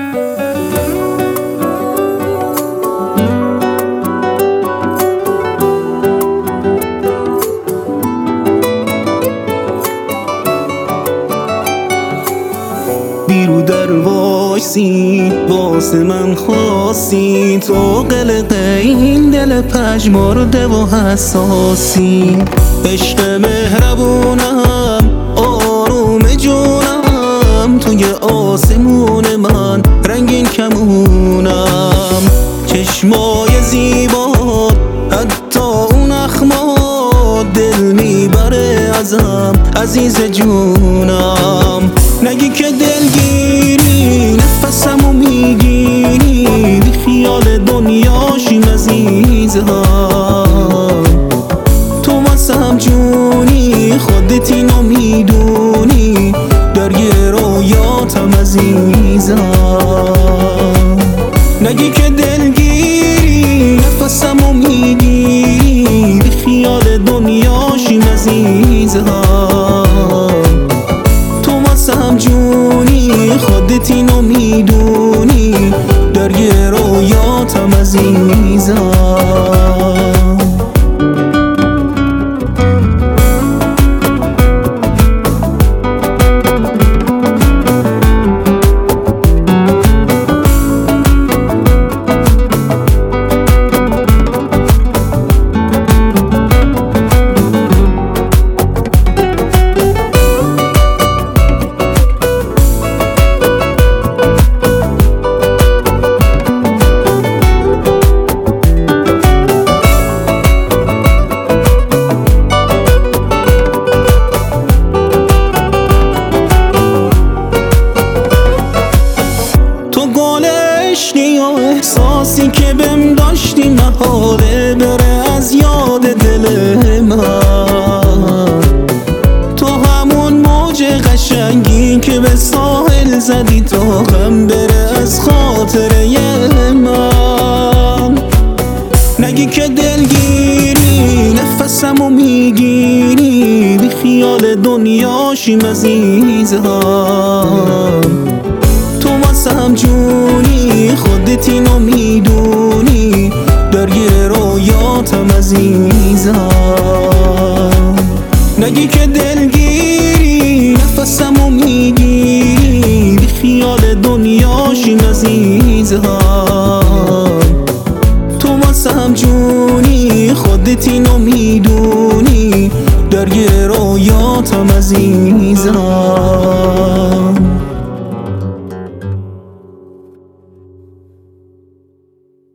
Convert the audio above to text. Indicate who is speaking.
Speaker 1: بیرو در وایسی واسه من خواستی، تو قلق این دل پژمرده و حساسی. عشق مهربونم آروم جونم، توی آسمون من رنگین کمونم. چشمای زیبا حتی اون اخمات دل میبره ازم عزیز جونم. نگی که دلگیری نفسمو میگیری، بی خیال دنیاشیم عزیزم. تو واسم جونی خودت اینو میدونی، درگیر رویاتم عزیزم. نگی که دلگیری نفسمو میگیری، بی خیال دنیاشیم عزیزم. جونی خودت اینو میدونی، درگیر رویاتم عزیزم. احساسی که بهم داشتی محاله بره از یاد دل من. تو همون موج قشنگی که به ساحل زدی تا هم بره از خاطره من. نگی که دلگیری نفسمو میگیری، بی خیال دنیاشیم عزیزم.